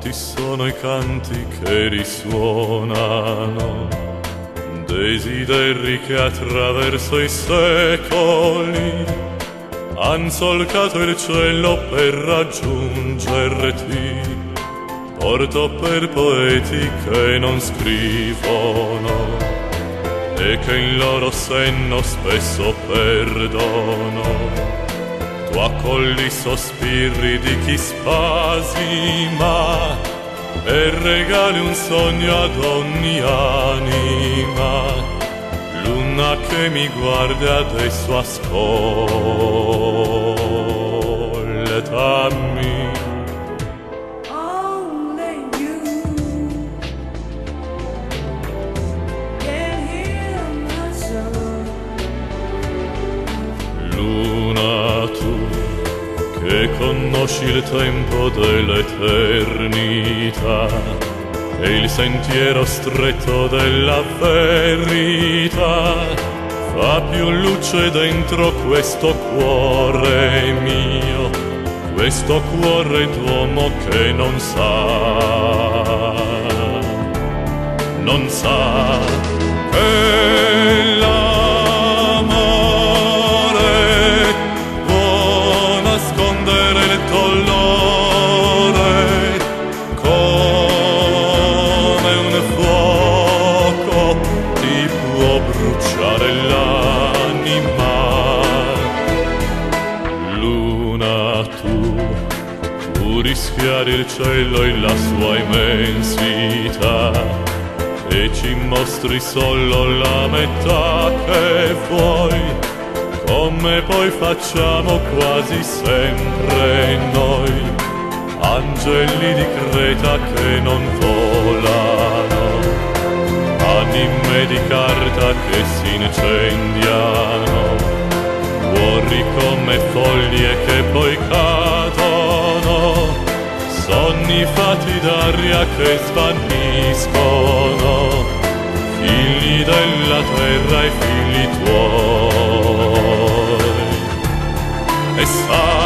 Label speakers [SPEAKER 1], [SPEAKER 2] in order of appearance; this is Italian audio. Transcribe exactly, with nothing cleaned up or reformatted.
[SPEAKER 1] Quanti sono i canti che risuonano, desideri che attraverso i secoli han solcato il cielo per raggiungerti. Porto per poeti che non scrivono e che in loro senno spesso perdono. Tu accogli i sospiri di chi spasima e regali un sogno ad ogni anima. Luna che mi guarda adesso, ascoltami. Luna, tu che conosci il tempo dell'eternità e il sentiero stretto della verità, fa più luce dentro questo cuore mio, questo cuore d'uomo che non sa, non sa che l'amore può nascondere il dolore come un fuoco, ti può bruciare l'anima. Luna, tu, tu rischiari il cielo e la sua immensità e ci mostri solo la metà che vuoi, come poi facciamo quasi sempre noi, angeli di Creta che non volano, anime di carta che si incendiano, cuori come foglie che poi cadono, sogni fatti d'aria che svaniscono, figli della terra e figli tuoi. E sai